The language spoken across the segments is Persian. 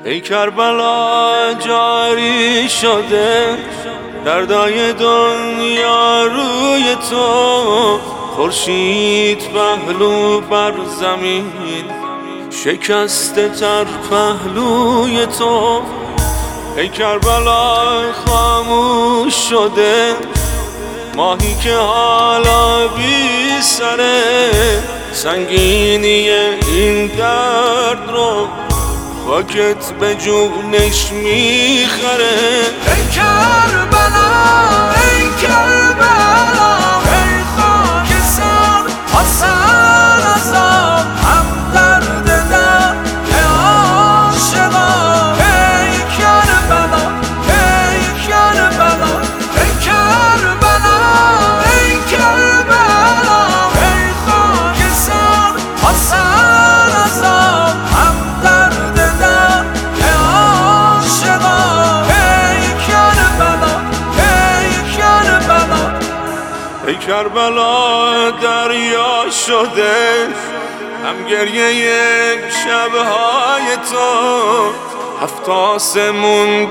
ای کربلا جاری شده دردای دنیا روی تو، خورشید پهلو بر زمین شکسته تر پهلوی تو. ای کربلا خاموش شده ماهی که حالا بی سره، سنگینی این درد رو خاکت به جونش میخره. ای کربلا ای کربلا ای خاک سر حسن عذاب هم درد دل عاشقا. ای کربلا ای کربلا ای کربلا ای کربلا ای خاک سر حسن عذاب هم درد دل عاشقا. ای کربلا ای کربلا ای کربلا دریا شده هم گریه یک شبهای تو، هفت آسمون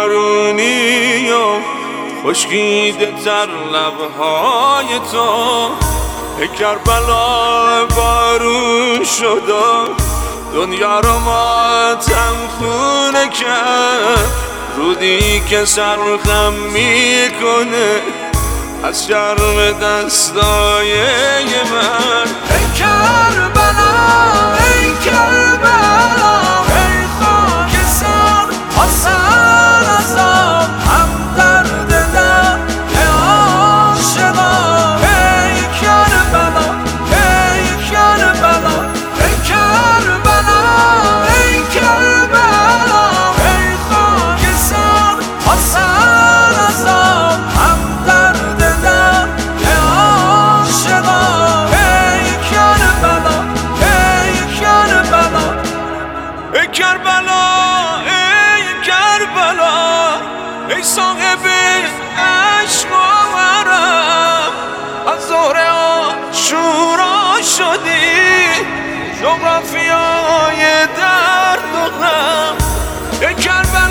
بارونی و خشکیده تر لبهای تو. ای کربلا بارون شده دنیا رو ماتم خونه کرد، رودی که سرخم میکنه از شرم دستای من. ای کربلا ای کربلا ای خاک سر حسن عذاب هم درد دل عاشقا. ای کربلا ای کربلا ای کربلا ای کربلا ای خاک سر حسن عذاب هم درد دل عاشقا. ای کربلا ای کربلا ای کربلا ای کربلا ای صاحب عشق و ورم، از ظهر عاشورا شدی جغرافیای درد و غم. ای کربلا